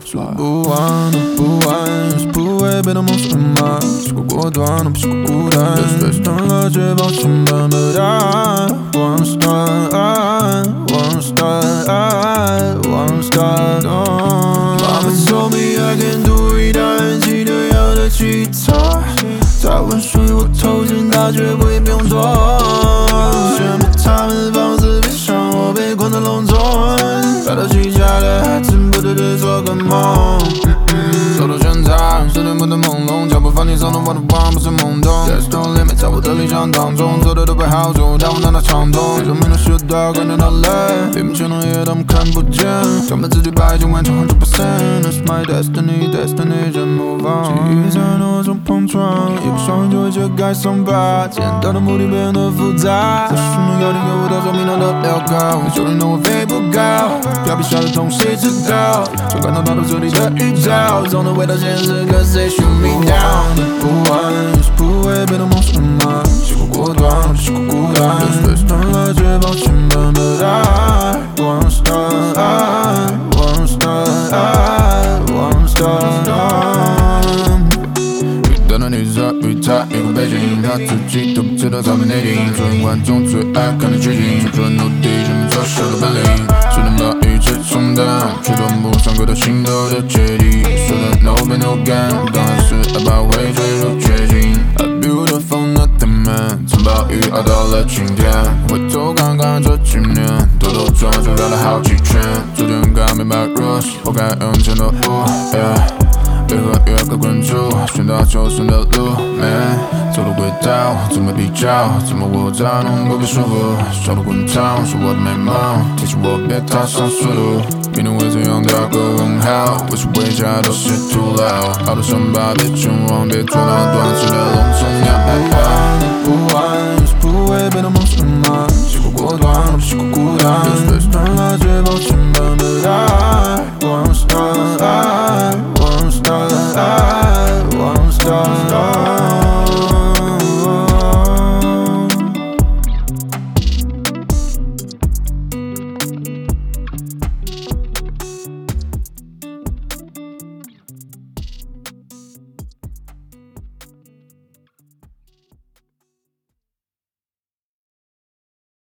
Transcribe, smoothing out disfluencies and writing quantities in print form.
说不完的不完，是不违背的梦想吗？吃过果断，都不是孤单。Let's turn 了解抱歉版的答案。One star. Mama told me I can do it， 但记得要的吉他。在问属于我头衔，大绝不也不用做。先被他们放肆悲伤，我被关在笼中。来到起家的孩子，不得不做个梦。走到全场，时间不能朦胧，脚步放轻松的我的忘不是懵懂。There's no limit， 在我的理想当中，走的都被好中，但我难得畅通。生命的隧道感觉到累，闭目前的夜他们看不见，将把自己摆进完成100%。That's my destiny， 就 move on。记忆在脑中碰撞，一不小心就会揭开伤疤，简单的目的变得复杂。在寻找要点给我的生命的镣铐，你说你能我飞不高，要比下的痛谁知道？就看到到这里的预兆，总能回到现实，可谁 shoot me down？ 不完是不违背的梦想吗？试过果断，试过孤单。Let's turn 了解抱歉版的答案。One star。遇到的你是与他一个背景，他自己都不知道他们内定。作为观众最爱看的剧情，说出了努力，证明作秀的本领。只能把一切冲淡，却躲不上轨道心头的芥蒂。说的 no pain no gain， 当然是爱把会坠入绝境。A beautiful nothing man， 从暴雨熬到了晴天。回头看看这几年，兜兜转转绕了好几圈，逐渐搞明白 rush， 活该用钱的雾。为何越个关注，选到求生的路，走路轨道，怎么比较，怎么我才能不被束缚？小路滚烫是我的美梦，提醒我别踏上速度。明天会怎样打个问号，为是回家都是徒劳。好的伤疤别健忘，别做那短视的笼中鸟。不完是不违背的梦想吗？试过果断，都不是孤单。